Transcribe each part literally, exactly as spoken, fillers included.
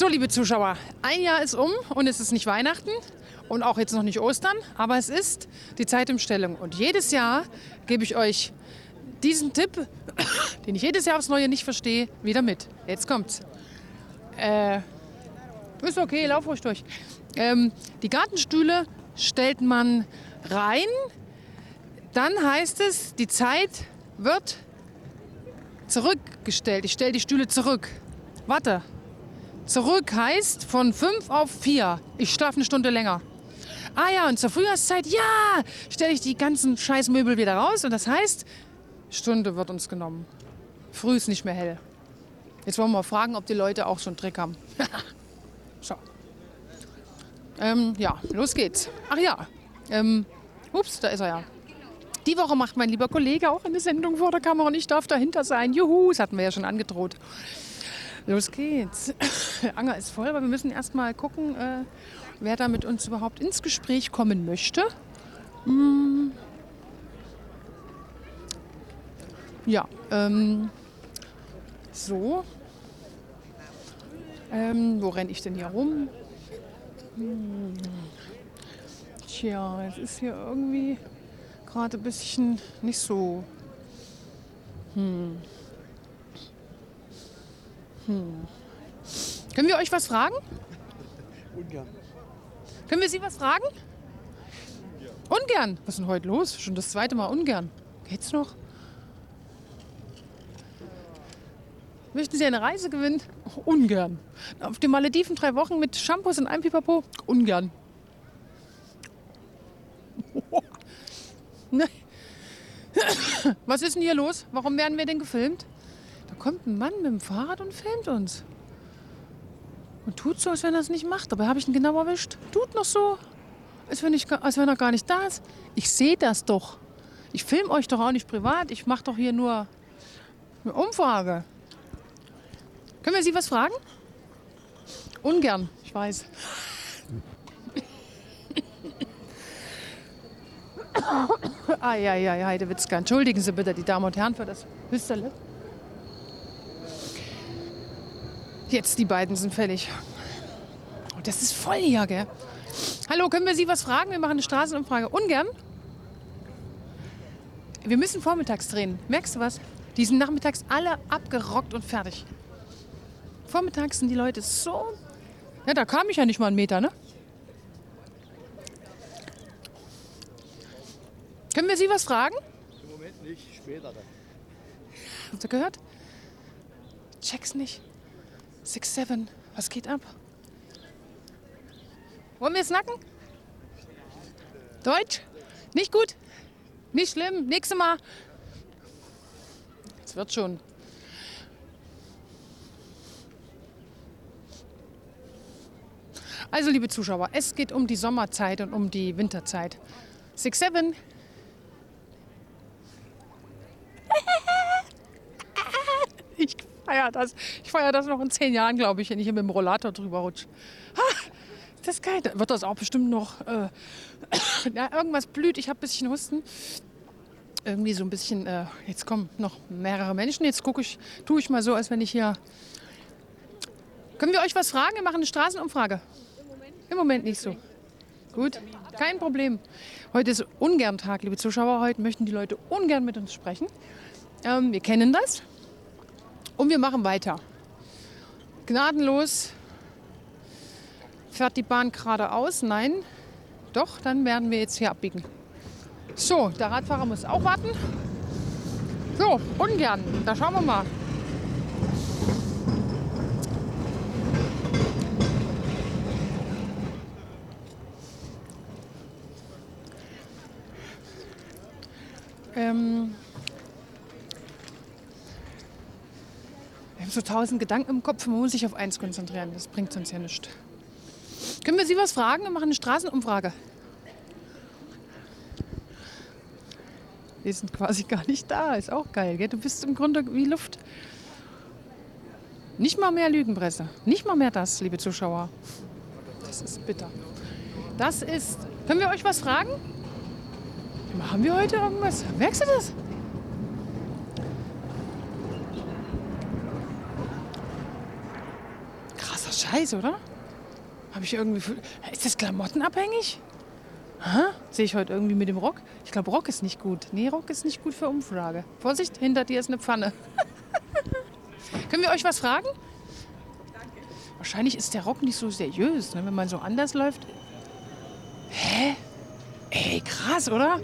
So, liebe Zuschauer, ein Jahr ist um und es ist nicht Weihnachten und auch jetzt noch nicht Ostern, aber es ist die Zeitumstellung. Und jedes Jahr gebe ich euch diesen Tipp, den ich jedes Jahr aufs Neue nicht verstehe, wieder mit. Jetzt kommt's. Äh, ist okay, lauf ruhig durch. Ähm, die Gartenstühle stellt man rein, dann heißt es, die Zeit wird zurückgestellt. Ich stelle die Stühle zurück. Warte. Zurück heißt von fünf auf vier. Ich schlafe eine Stunde länger. Ah ja, und zur Frühjahrszeit, ja, stelle ich die ganzen Scheißmöbel wieder raus. Und das heißt, Stunde wird uns genommen. Früh ist nicht mehr hell. Jetzt wollen wir mal fragen, ob die Leute auch so einen Trick haben. So. Ähm, ja, los geht's. Ach ja. Ähm, ups, da ist er ja. Die Woche macht mein lieber Kollege auch eine Sendung vor der Kamera und ich darf dahinter sein. Juhu, das hatten wir ja schon angedroht. Los geht's. Der Anger ist voll, aber wir müssen erst mal gucken, äh, wer da mit uns überhaupt ins Gespräch kommen möchte. Hm. Ja, ähm, so. Ähm, wo renne ich denn hier rum? Hm. Tja, es ist hier irgendwie gerade ein bisschen nicht so. Hm. Hm. Können wir euch was fragen? Ungern. Können wir Sie was fragen? Ungern. Was ist denn heute los? Schon das zweite Mal ungern. Geht's noch? Möchten Sie eine Reise gewinnen? Ungern. Auf den Malediven drei Wochen mit Shampoos und einem Pipapo? Ungern. Ne. Was ist denn hier los? Warum werden wir denn gefilmt? Da kommt ein Mann mit dem Fahrrad und filmt uns. Und tut so, als wenn er es nicht macht. Dabei habe ich ihn genau erwischt. Tut noch so, als wenn, ich, als wenn er gar nicht da ist. Ich sehe das doch. Ich filme euch doch auch nicht privat. Ich mache doch hier nur eine Umfrage. Können wir Sie was fragen? Ungern, ich weiß. Ah, ja, ja, Heidewitzka. Entschuldigen Sie bitte, die Damen und Herren, für das Hüsterle. Jetzt, die beiden sind fällig. Oh, das ist voll hier, gell? Hallo, können wir Sie was fragen? Wir machen eine Straßenumfrage. Ungern? Wir müssen vormittags drehen. Merkst du was? Die sind nachmittags alle abgerockt und fertig. Vormittags sind die Leute so... Ja, da kam ich ja nicht mal einen Meter, ne? Können wir Sie was fragen? Im Moment nicht, später dann. Habt ihr gehört? Check's nicht. Six, seven, was geht ab? Wollen wir snacken? Deutsch? Nicht gut? Nicht schlimm? Nächstes Mal. Es wird schon. Also, liebe Zuschauer, es geht um die Sommerzeit und um die Winterzeit. Six, seven. Ich feiere das. Ich feiere das noch in zehn Jahren, glaube ich, wenn ich hier mit dem Rollator drüber rutsche. Ha, das ist geil. Da wird das auch bestimmt noch... Äh, ja, irgendwas blüht. Ich habe ein bisschen Husten. Irgendwie so ein bisschen... Äh, jetzt kommen noch mehrere Menschen. Jetzt gucke ich, tue ich mal so, als wenn ich hier... Können wir euch was fragen? Wir machen eine Straßenumfrage. Im Moment, Im Moment nicht so. Gut, kein Problem. Heute ist Ungern-Tag, liebe Zuschauer. Heute möchten die Leute ungern mit uns sprechen. Ähm, wir kennen das. Und wir machen weiter. Gnadenlos. Fährt die Bahn geradeaus? Nein. Doch, dann werden wir jetzt hier abbiegen. So, der Radfahrer muss auch warten. So, ungern. Da schauen wir mal. Ähm... Wir haben so tausend Gedanken im Kopf, man muss sich auf eins konzentrieren. Das bringt uns ja nichts. Können wir Sie was fragen? Wir machen eine Straßenumfrage. Wir sind quasi gar nicht da. Ist auch geil, gell? Du bist im Grunde wie Luft. Nicht mal mehr Lügenpresse. Nicht mal mehr das, liebe Zuschauer. Das ist bitter. Das ist... Können wir euch was fragen? Haben wir heute irgendwas? Merkst du das? Scheiße, oder? Habe ich irgendwie... Ist das klamottenabhängig? Hä? Sehe ich heute irgendwie mit dem Rock? Ich glaube, Rock ist nicht gut. Nee, Rock ist nicht gut für Umfrage. Vorsicht, hinter dir ist eine Pfanne. Können wir euch was fragen? Danke. Wahrscheinlich ist der Rock nicht so seriös, ne, wenn man so anders läuft. Hä? Ey, krass, oder?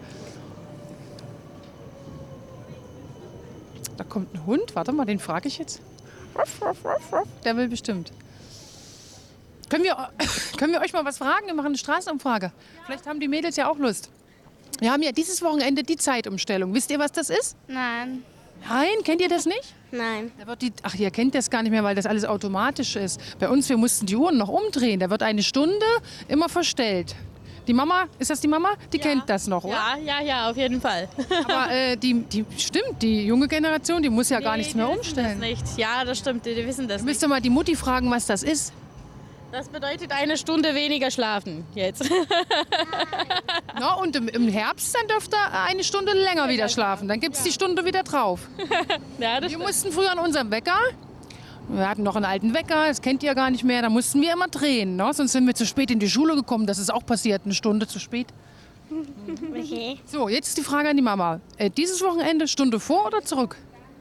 Da kommt ein Hund. Warte mal, den frage ich jetzt. Der will bestimmt. Können wir, können wir euch mal was fragen? Wir machen eine Straßenumfrage. Vielleicht haben die Mädels ja auch Lust. Wir haben ja dieses Wochenende die Zeitumstellung. Wisst ihr, was das ist? Nein. Nein, kennt ihr das nicht? Nein. Da wird die, ach, ihr kennt das gar nicht mehr, weil das alles automatisch ist. Bei uns, wir mussten die Uhren noch umdrehen. Da wird eine Stunde immer verstellt. Die Mama, ist das die Mama? Die Ja. kennt das noch, oder? Ja, ja, ja, auf jeden Fall. Aber äh, die, die stimmt, die junge Generation, die muss ja gar Nee, nichts mehr die wissen das umstellen. nicht. Ja, das stimmt, die, die wissen das Du nicht. müsst mal die Mutti fragen, was das ist. Das bedeutet eine Stunde weniger schlafen jetzt. Na, und im, im Herbst, dann dürft ihr eine Stunde länger wieder schlafen. Dann gibt es die Stunde wieder drauf. Ja, das Wir stimmt. mussten früher an unserem Wecker, wir hatten noch einen alten Wecker, das kennt ihr gar nicht mehr, da mussten wir immer drehen. Ne? Sonst sind wir zu spät in die Schule gekommen. Das ist auch passiert, eine Stunde zu spät. Okay. So, jetzt die Frage an die Mama. Äh, dieses Wochenende Stunde vor oder zurück?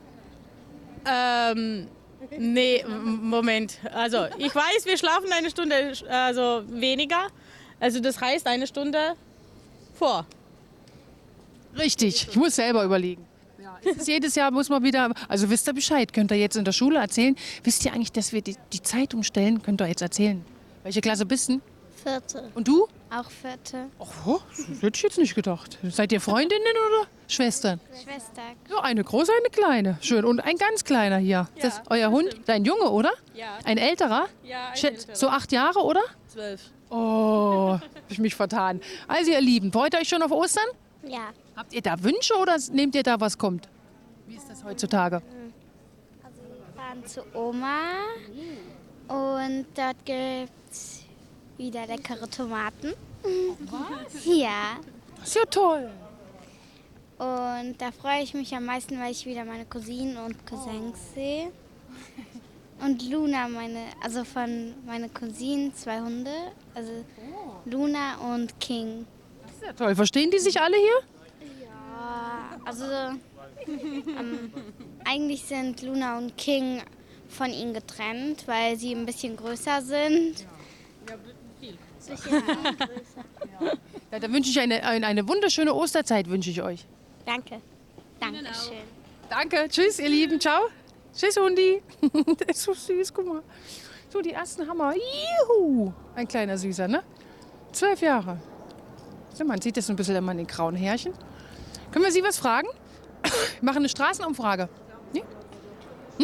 Ähm, nee, m- Moment. Also, ich weiß, wir schlafen eine Stunde also weniger. Also, das heißt eine Stunde vor. Richtig, ich muss selber überlegen. Ja, es ist jedes Jahr muss man wieder, also wisst ihr Bescheid, könnt ihr jetzt in der Schule erzählen. Wisst ihr eigentlich, dass wir die, die Zeit umstellen? Könnt ihr jetzt erzählen. Welche Klasse bist du? Vierte. Und du? Auch vierte. Oh, das hätte ich jetzt nicht gedacht. Seid ihr Freundinnen oder Schwestern? Schwester. So, eine große, eine kleine. Schön. Und ein ganz kleiner hier. Ja, das ist euer Hund? Dein Junge, oder? Ja. Ein älterer? Ja, ein Schätz- älterer. So acht Jahre, oder? Zwölf. Oh, hab ich mich vertan. Also ihr Lieben, freut ihr euch schon auf Ostern? Ja. Habt ihr da Wünsche oder nehmt ihr da, was kommt? Wie ist das heutzutage? Also wir fahren zu Oma und dort gibt's wieder leckere Tomaten. Was? Ja. Das ist ja toll. Und da freue ich mich am meisten, weil ich wieder meine Cousinen und Cousins sehe. Und Luna, meine, also von meinen Cousinen, zwei Hunde, also Luna und King. Das ist ja toll. Verstehen die sich alle hier? Ja, also ähm, eigentlich sind Luna und King von ihnen getrennt, weil sie ein bisschen größer sind. Bisschen größer. Ja, dann wünsche ich eine, eine, eine wunderschöne Osterzeit, wünsche ich euch. Danke. Dankeschön. Danke, tschüss ihr Lieben, ciao. Tschüss Hundi. Der ist so süß, guck mal. So, die ersten Hammer. Juhu. Ein kleiner Süßer, ne? Zwölf Jahre. So, man sieht das ein bisschen an den grauen Härchen. Können wir Sie was fragen? Wir machen eine Straßenumfrage. Nee? Hm?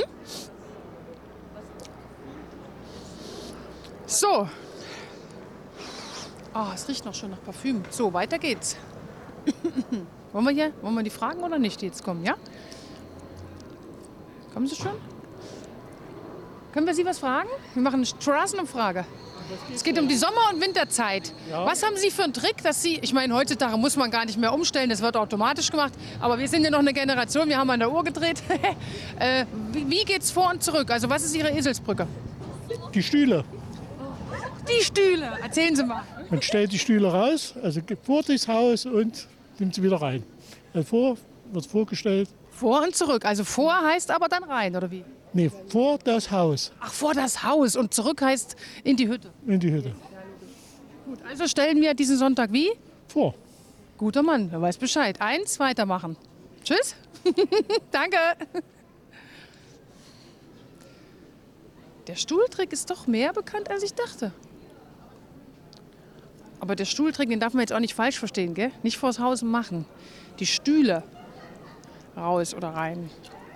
So. Oh, es riecht noch schon nach Parfüm. So, weiter geht's. Wollen wir hier, wollen wir die fragen oder nicht, die jetzt kommen, ja? Kommen Sie schon? Können wir Sie was fragen? Wir machen eine Straßenumfrage. Es geht um die Sommer- und Winterzeit. Was haben Sie für einen Trick, dass Sie, ich meine, heutzutage muss man gar nicht mehr umstellen, das wird automatisch gemacht, aber wir sind ja noch eine Generation, wir haben an der Uhr gedreht. äh, wie, wie geht's vor und zurück? Also was ist Ihre Eselsbrücke? Die Stühle. Die Stühle. Erzählen Sie mal. Man stellt die Stühle raus, also vor das Haus und nimmt sie wieder rein. Also vor wird vorgestellt, Vor und zurück. Also vor heißt aber dann rein, oder wie? nee, vor das Haus Ach, vor das Haus und zurück heißt in die Hütte. in die Hütte. Gut, also stellen wir diesen Sonntag wie? Vor. Guter Mann, der weiß Bescheid. Eins, weitermachen. Tschüss. Danke. Der Stuhltrick ist doch mehr bekannt, als ich dachte. Aber der Stuhltrick, den darf man jetzt auch nicht falsch verstehen, gell? Nicht vors Haus machen. Die Stühle raus oder rein.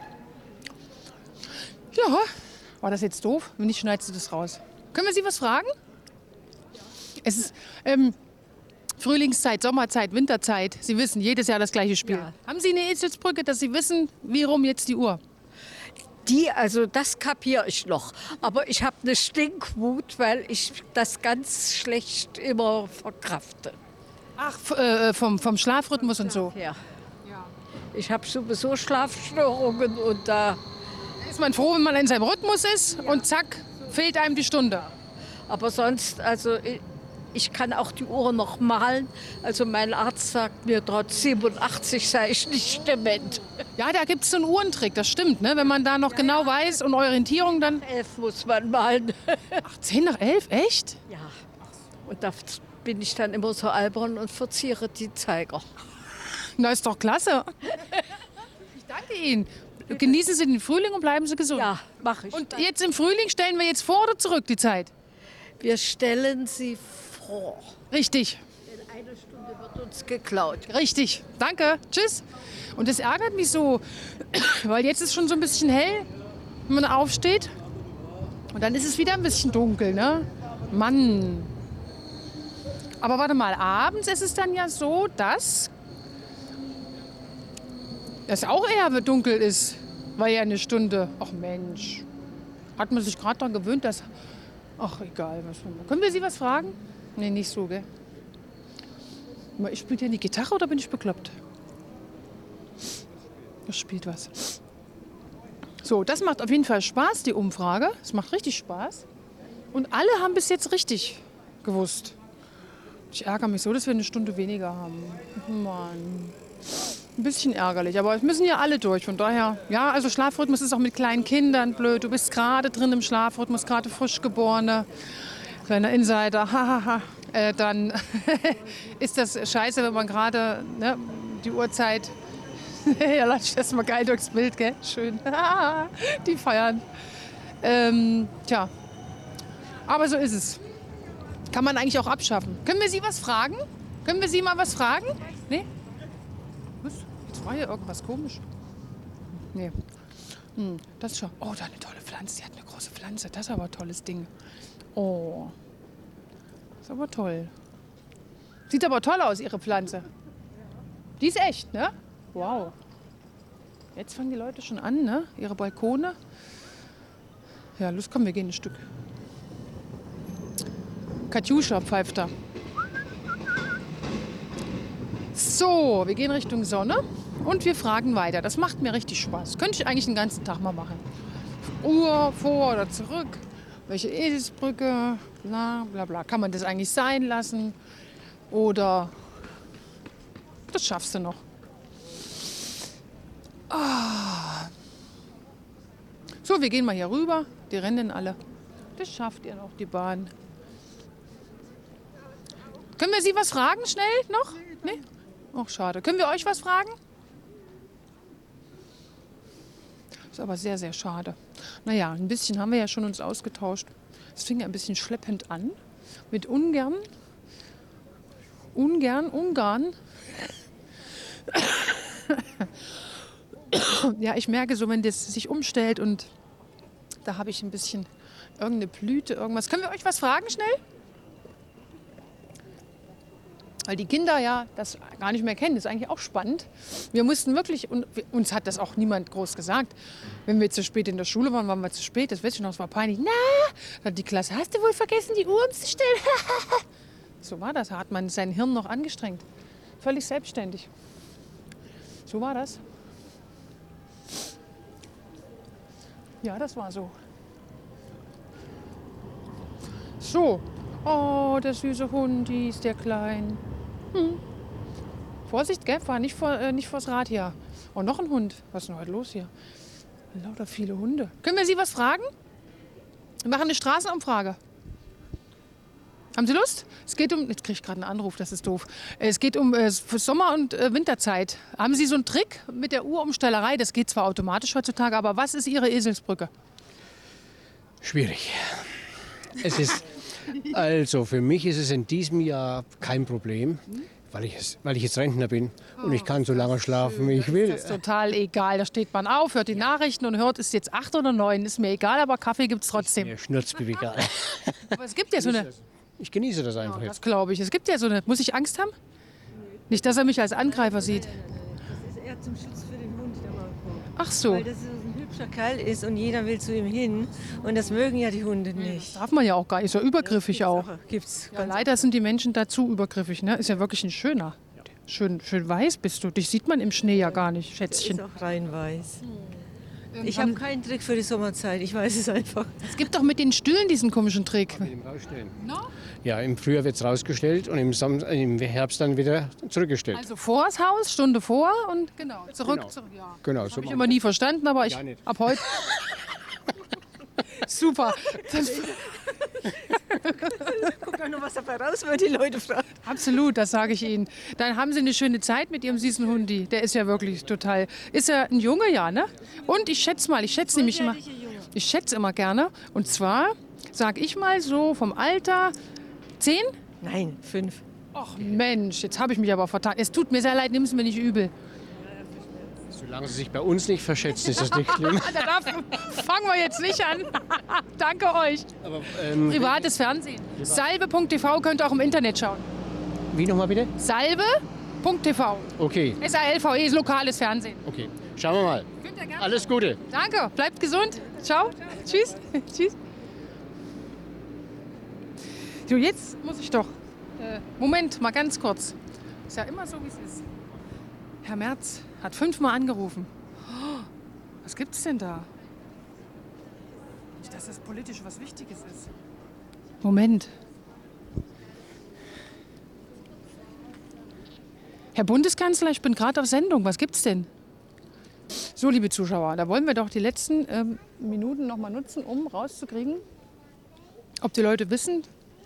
Ja, war das jetzt doof? Wenn nicht, schneidest du das raus. Können wir Sie was fragen? Es ist ähm, Frühlingszeit, Sommerzeit, Winterzeit. Sie wissen, jedes Jahr das gleiche Spiel. Ja. Haben Sie eine Eselsbrücke, dass Sie wissen, wie rum jetzt die Uhr? Die, also das kapiere ich noch. Aber ich habe eine Stinkwut, weil ich das ganz schlecht immer verkrafte. Ach, f- äh, vom, vom Schlafrhythmus und so. Ja. Ich habe sowieso Schlafstörungen und da, Ist man froh, wenn man in seinem Rhythmus ist und zack, fehlt einem die Stunde. Aber sonst, also ich, ich kann auch die Uhr noch malen. Also mein Arzt sagt mir, trotz siebenundachtzig sei ich nicht dement. Ja, da gibt es so einen Uhrentrick, das stimmt, ne? Wenn man da noch genau weiß und Orientierung dann... Elf muss man malen. Ach, zehn nach elf, echt? Ja. Und da bin ich dann immer so albern und verziere die Zeiger. Na, ist doch klasse. Ich danke Ihnen. Genießen Sie den Frühling und bleiben Sie gesund. Ja, mache ich. Und jetzt im Frühling stellen wir jetzt vor oder zurück die Zeit? Wir stellen sie vor. Richtig, Denn eine Stunde wird uns geklaut. richtig. Danke. Tschüss. Und das ärgert mich so, weil jetzt ist schon so ein bisschen hell, wenn man aufsteht. Und dann ist es wieder ein bisschen dunkel, ne? Mann. Aber warte mal, abends ist es dann ja so, dass es auch eher dunkel ist. War ja eine Stunde. Ach Mensch. Hat man sich gerade daran gewöhnt, dass... Ach, egal. Was können wir Sie was fragen? Nee, nicht so, gell? Ich spiele ja die Gitarre oder bin ich bekloppt? Das spielt was. So, das macht auf jeden Fall Spaß, die Umfrage. Es macht richtig Spaß. Und alle haben bis jetzt richtig gewusst. Ich ärgere mich so, dass wir eine Stunde weniger haben. Mann. Ein bisschen ärgerlich, aber es müssen ja alle durch. Von daher, ja, also Schlafrhythmus ist auch mit kleinen Kindern blöd. Du bist gerade drin im Schlafrhythmus, gerade Frischgeborene. Kleiner Insider, hahaha. Äh, dann ist das scheiße, wenn man gerade ne, die Uhrzeit... ja, lass ich das mal geil durchs Bild, gell? Schön. Die feiern. Ähm, tja, aber so ist es. Kann man eigentlich auch abschaffen. Können wir Sie was fragen? Können wir Sie mal was fragen? Nee? Was? Jetzt war hier irgendwas komisch. Nee. Hm, das ist schon. Oh, da eine tolle Pflanze. Sie hat eine große Pflanze. Das ist aber ein tolles Ding. Oh. Das ist aber toll. Sieht aber toll aus, Ihre Pflanze. Die ist echt, ne? Wow. Jetzt fangen die Leute schon an, ne? Ihre Balkone. Ja, los, komm, wir gehen ein Stück. Katjuscha pfeift da. So, wir gehen Richtung Sonne und wir fragen weiter. Das macht mir richtig Spaß. Könnte ich eigentlich den ganzen Tag mal machen. Uhr, vor oder zurück. Welche Eselsbrücke, bla bla bla. Kann man das eigentlich sein lassen? Oder das schaffst du noch. Ah. So, wir gehen mal hier rüber. Die rennen alle. Das schafft ihr noch, die Bahn. Können wir Sie was fragen, schnell noch? Nee? Ach, schade. Können wir euch was fragen? Ist aber sehr, sehr schade. Naja, ein bisschen haben wir ja schon uns ausgetauscht. Es fing ja ein bisschen schleppend an. Mit Ungern. Ungern, Ungarn. Ja, ich merke so, wenn das sich umstellt und da habe ich ein bisschen irgendeine Blüte, irgendwas. Können wir euch was fragen, schnell? Weil die Kinder ja das gar nicht mehr kennen. Das ist eigentlich auch spannend. Wir mussten wirklich, und uns hat das auch niemand groß gesagt, wenn wir zu spät in der Schule waren, waren wir zu spät. Das weiß ich noch, es war peinlich. Na, dann hat die Klasse, hast du wohl vergessen, die Uhr umzustellen? So war das, da hat man sein Hirn noch angestrengt. Völlig selbstständig. So war das. Ja, das war so. So. Oh, der süße Hund, die ist der klein. Hm. Vorsicht, gell? Fahr nicht, vor, äh, nicht vors Rad hier. Oh, noch ein Hund. Was ist denn heute los hier? Lauter viele Hunde. Können wir Sie was fragen? Wir machen eine Straßenumfrage. Haben Sie Lust? Es geht um, jetzt kriege ich gerade einen Anruf, das ist doof. Es geht um äh, Sommer- und äh, Winterzeit. Haben Sie so einen Trick mit der Uhrumstellerei? Das geht zwar automatisch heutzutage, aber was ist Ihre Eselsbrücke? Schwierig. Es ist, also für mich ist es in diesem Jahr kein Problem, weil ich, es, weil ich jetzt Rentner bin und ich kann so lange schlafen, wie ich will. Das ist total egal. Da steht man auf, hört die Nachrichten und hört, ist jetzt acht oder neun. Ist mir egal, aber Kaffee gibt es trotzdem. Mir schnurzt mir egal. Aber es gibt ja so eine... Ich genieße das einfach Das jetzt. glaube ich. Es gibt ja so eine... Muss ich Angst haben? Nicht, dass er mich als Angreifer sieht. Das ist eher zum Schutz für den Hund, der Marco. Ach so. Weil das so ein hübscher Kerl ist und jeder will zu ihm hin. Und das mögen ja die Hunde nicht. Darf man ja auch gar nicht. Ist ja übergriffig auch. Gibt's. Ja, leider sind die Menschen dazu übergriffig. Ne? Ist ja wirklich ein schöner. Schön, schön weiß bist du. Dich sieht man im Schnee ja gar nicht, Ist Schätzchen. auch rein weiß. Ich habe keinen Trick für die Sommerzeit, ich weiß es einfach. Es gibt doch mit den Stühlen diesen komischen Trick. Mit dem Rausstellen. No? Ja, im Frühjahr wird es rausgestellt und im, Sam im Herbst dann wieder zurückgestellt. Also vor das Haus, Stunde vor und genau, zurück. Genau. zurück ja. Genau, so Habe ich machen immer nie verstanden, aber ich Ja, nicht. ab heute. Super. Das, Guck doch nur, was dabei raus wird, die Leute fragen. absolut, das sage ich Ihnen. Dann haben Sie eine schöne Zeit mit Ihrem süßen Hundi. Der ist ja wirklich total. Ist er ein Junge, ja, ne? Und ich schätze mal, ich schätze nämlich immer. Ich schätze immer gerne. Und zwar sage ich mal so vom Alter zehn. Nein, fünf. Ach Mensch, jetzt habe ich mich aber vertan. Es tut mir sehr leid, nimm es mir nicht übel. Solange Sie sich bei uns nicht verschätzen, ist das nicht schlimm. Da darf, fangen wir jetzt nicht an. Danke euch. Aber, ähm, Privates Fernsehen. Salve Punkt T V könnt ihr auch im Internet schauen. wie nochmal bitte? Salve Punkt T V. Okay, S A L V E ist lokales Fernsehen. okay. Schauen wir mal. Könnt ihr gerne. Alles Gute. Danke, bleibt gesund. Ciao. Tschüss. Tschüss. So, jetzt muss ich doch. Äh, Moment, mal ganz kurz. Ist ja immer so, wie es ist. Herr Merz hat fünfmal angerufen. Oh, was gibt's denn da? Nicht, dass das politisch was Wichtiges ist. Moment. Herr Bundeskanzler, ich bin gerade auf Sendung. Was gibt's denn? So, liebe Zuschauer, da wollen wir doch die letzten ähm, Minuten noch mal nutzen, um rauszukriegen, ob die Leute wissen.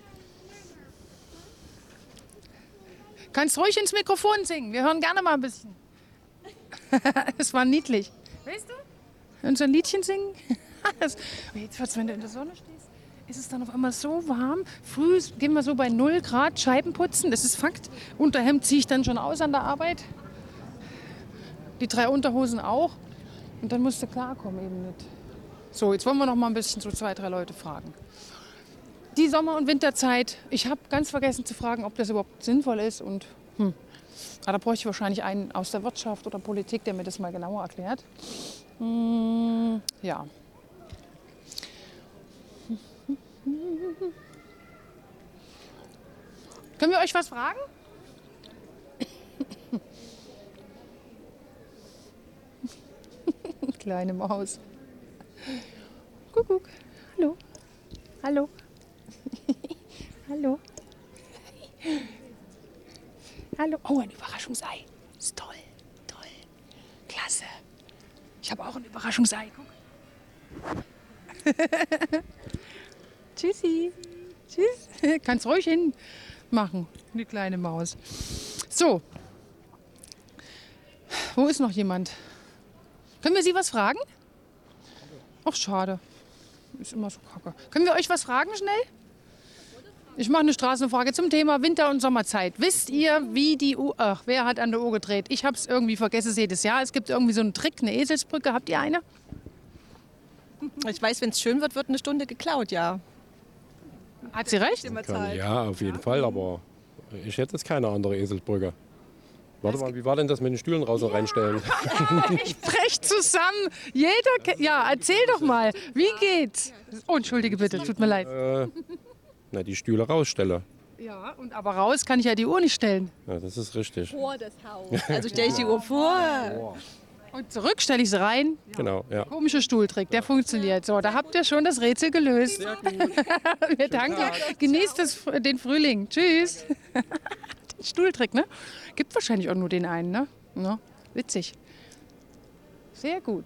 Kannst ruhig ins Mikrofon singen. Wir hören gerne mal ein bisschen. Das war niedlich. Weißt du? Und so ein Liedchen singen. Das, jetzt wird's, wenn du in der Sonne stehst, ist es dann auf einmal so warm. Früh gehen wir so bei null Grad Scheiben putzen. Das ist Fakt. Unterhemd ziehe ich dann schon aus an der Arbeit. Die drei Unterhosen auch. Und dann musst du klarkommen eben nicht. So, jetzt wollen wir noch mal ein bisschen so zwei, drei Leute fragen. Die Sommer- und Winterzeit. Ich habe ganz vergessen zu fragen, ob das überhaupt sinnvoll ist. Und hm, ah, da bräuchte ich wahrscheinlich einen aus der Wirtschaft oder Politik, der mir das mal genauer erklärt. Hm, ja. Können wir euch was fragen? Kleine Maus. Kuckuck. Hallo. Hallo. Hallo. Hallo. Oh, ein Überraschungsei. Ist toll. Toll. Klasse. Ich habe auch ein Überraschungsei. Guck. Tschüssi. Tschüss. Kannst ruhig hinmachen, die kleine Maus. So. Wo ist noch jemand? Können wir Sie was fragen? Ach, schade. Ist immer so kacke. Können wir euch was fragen schnell? Ich mache eine Straßenfrage zum Thema Winter- und Sommerzeit. Wisst ihr, wie die Uhr... Ach, wer hat an der Uhr gedreht? Ich habe es irgendwie vergessen, es jedes Jahr. Es gibt irgendwie so einen Trick, eine Eselsbrücke. Habt ihr eine? Ich weiß, wenn es schön wird, wird eine Stunde geklaut, ja. Hat sie recht? Kann, ja, auf jeden Fall, aber ich hätte jetzt keine andere Eselsbrücke. Warte mal, wie war denn das mit den Stühlen raus und reinstellen? Ich brech zusammen. Jeder... ke- Ja, erzähl doch mal. Wie geht's? Oh, entschuldige bitte, tut mir leid. äh, na, die Stühle rausstelle. Ja, und aber raus kann ich ja die Uhr nicht stellen. Ja, das ist richtig. Vor das Haus. Also stelle ich die Uhr vor. Und zurück stelle ich sie rein. Genau, ja. Komischer Stuhltrick, der funktioniert. So, da habt ihr schon das Rätsel gelöst. Sehr gut. Wir danken. Genießt das, den Frühling. Tschüss. Den Stuhltrick, ne? Gibt wahrscheinlich auch nur den einen, ne? Ja, witzig. Sehr gut.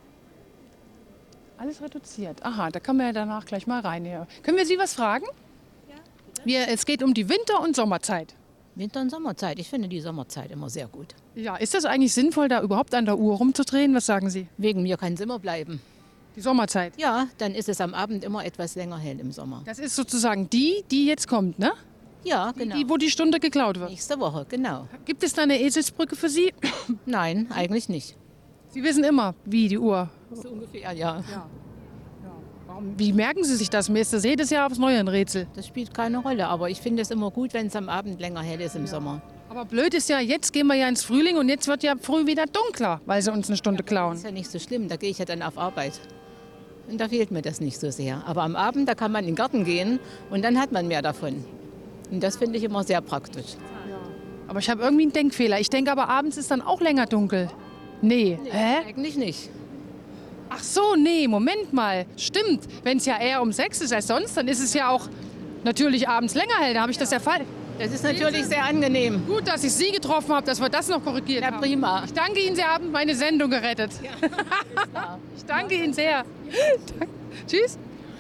Alles reduziert. Aha, da kann man ja danach gleich mal rein. Ja. Können wir Sie was fragen? Ja. Wir, es geht um die Winter- und Sommerzeit. Winter- und Sommerzeit. Ich finde die Sommerzeit immer sehr gut. Ja, ist das eigentlich sinnvoll, da überhaupt an der Uhr rumzudrehen? Was sagen Sie? Wegen mir kann es immer bleiben. Die Sommerzeit. Ja, dann ist es am Abend immer etwas länger hell im Sommer. Das ist sozusagen die, die jetzt kommt, ne? Ja, genau. Die, wo die Stunde geklaut wird. Nächste Woche, genau. Gibt es da eine Eselsbrücke für Sie? Nein, eigentlich nicht. Sie wissen immer, wie die Uhr. So ungefähr, ja. Warum, wie merken Sie sich das? Mir ist das jedes Jahr aufs Neue ein Rätsel. Das spielt keine Rolle, aber ich finde es immer gut, wenn es am Abend länger hell ist im Sommer. Aber blöd ist ja, jetzt gehen wir ja ins Frühling und jetzt wird ja früh wieder dunkler, weil sie uns eine Stunde Das klauen. ist ja nicht so schlimm, da gehe ich ja dann auf Arbeit. Und da fehlt mir das nicht so sehr. Aber am Abend, da kann man in den Garten gehen und dann hat man mehr davon. Und das finde ich immer sehr praktisch. Aber ich habe irgendwie einen Denkfehler. Ich denke aber, abends ist dann auch länger dunkel. Nee. Nee, Hä? eigentlich nicht. Ach so, nee, Moment mal. Stimmt, wenn es ja eher um sechs ist als sonst, dann ist es ja auch natürlich abends länger hell. Da habe ich das ja falsch. Das ist natürlich sehr angenehm. Gut, dass ich Sie getroffen habe, dass wir das noch korrigiert Ja, haben. prima. Ich danke Ihnen, Sie haben meine Sendung gerettet. Ich danke Ihnen sehr. Dank- Tschüss.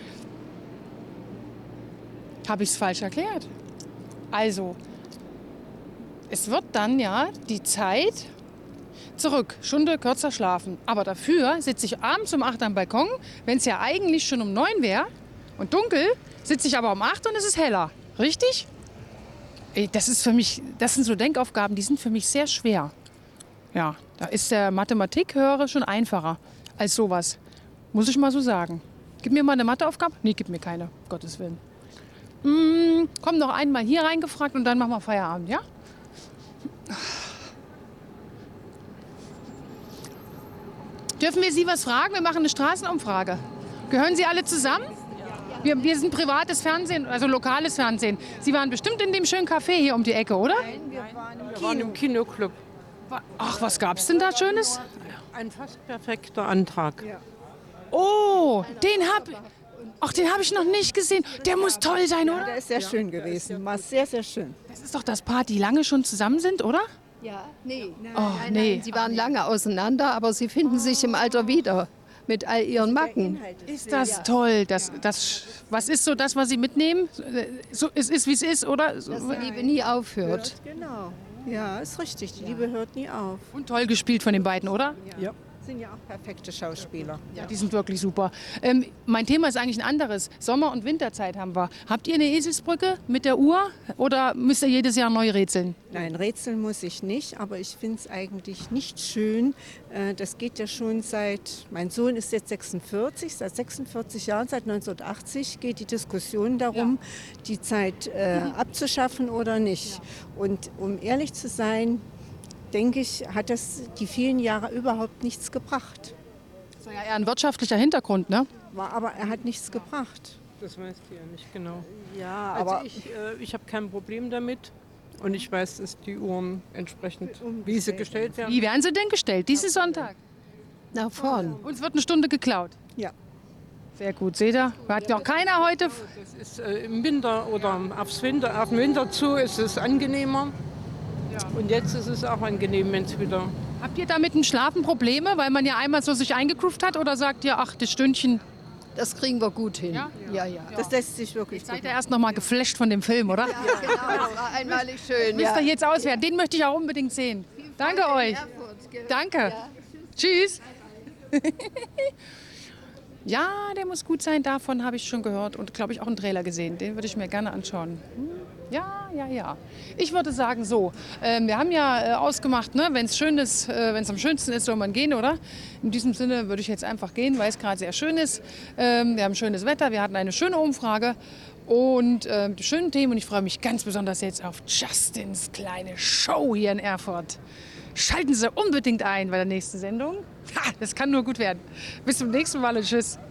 Habe ich es falsch erklärt? Also, es wird dann ja die Zeit zurück, Stunde kürzer schlafen. Aber dafür sitze ich abends um acht am Balkon, wenn es ja eigentlich schon um neun wäre und dunkel, sitze ich aber um acht und es ist heller. Richtig? Ey, Das ist für mich, das sind so Denkaufgaben, die sind für mich sehr schwer. Ja, da ist der Mathematikhörer schon einfacher als sowas. Muss ich mal so sagen. Gib mir mal eine Matheaufgabe? Nee, gib mir keine, um Gottes Willen. Mm, komm noch einmal hier reingefragt und dann machen wir Feierabend, ja? Dürfen wir Sie was fragen? Wir machen eine Straßenumfrage. Gehören Sie alle zusammen? Wir, wir sind privates Fernsehen, also lokales Fernsehen. Sie waren bestimmt in dem schönen Café hier um die Ecke, oder? Wir waren im Kinoclub. Ach, was gab's denn da Schönes? Ein fast perfekter Antrag. Oh, den hab, ach, den habe ich noch nicht gesehen. Der muss toll sein, oder? Der ist sehr schön gewesen, war sehr, sehr schön. Das ist doch das Paar, die lange schon zusammen sind, oder? Ja, nee. Oh, nee. Sie waren lange auseinander, aber sie finden sich im Alter wieder mit all ihren Macken. Ist das toll? Das, das, was ist so das, was Sie mitnehmen? So, es ist, wie es ist, oder? Dass die Liebe nie aufhört. Genau. Ja, ist richtig. Die Liebe hört nie auf. Und toll gespielt von den beiden, oder? Ja. Sind ja auch perfekte Schauspieler. Ja, die sind wirklich super. Ähm, mein Thema ist eigentlich ein anderes. Sommer- und Winterzeit haben wir. Habt ihr eine Eselsbrücke mit der Uhr oder müsst ihr jedes Jahr neu rätseln? Nein, rätseln muss ich nicht, aber ich finde es eigentlich nicht schön. Äh, Das geht ja schon seit, mein Sohn ist jetzt sechsundvierzig, seit sechsundvierzig Jahren, seit neunzehnhundertachtzig geht die Diskussion darum, die Zeit äh, abzuschaffen oder nicht. Und um ehrlich zu sein, denke ich, hat das die vielen Jahre überhaupt nichts gebracht. Das war ja eher ein wirtschaftlicher Hintergrund, ne? War, aber er hat nichts gebracht. Das weißt du ja nicht genau. Ja, Also aber ich, äh, ich habe kein Problem damit. Und ich weiß, dass die Uhren entsprechend, wie sie gestellt werden. Wie werden sie denn gestellt, diesen Sonntag? Nach vorn. Uns wird eine Stunde geklaut. Ja. Sehr gut, seht ihr? Hat noch keiner heute. Das ist äh, im Winter oder aufs Winter, auf den Winter zu ist es angenehmer. Und jetzt ist es auch angenehm, wenn es wieder... Habt ihr damit ein Schlafen Probleme, weil man ja einmal so sich eingegroovt hat? Oder sagt ihr, ach, das Stündchen? Das kriegen wir gut hin. Ja? Ja, ja. Das lässt sich wirklich Seid ihr erst noch mal geflasht von dem Film, oder? Ja, genau. Das war einmalig schön. Müsst Ja. ihr jetzt auswerten. Den möchte ich auch unbedingt sehen. Danke euch. Danke. Tschüss. Ja, der muss gut sein. Davon habe ich schon gehört und, glaube ich, auch einen Trailer gesehen. Den würde ich mir gerne anschauen. Hm? Ja, ja, ja. Ich würde sagen so, ähm, wir haben ja äh, ausgemacht, ne, wenn es schön ist, äh, wenn es am schönsten ist, soll man gehen, oder? In diesem Sinne würde ich jetzt einfach gehen, weil es gerade sehr schön ist. Ähm, wir haben schönes Wetter, wir hatten eine schöne Umfrage und äh, schöne Themen. Und ich freue mich ganz besonders jetzt auf Justins kleine Show hier in Erfurt. Schalten Sie unbedingt ein bei der nächsten Sendung. Ha, das kann nur gut werden. Bis zum nächsten Mal und tschüss.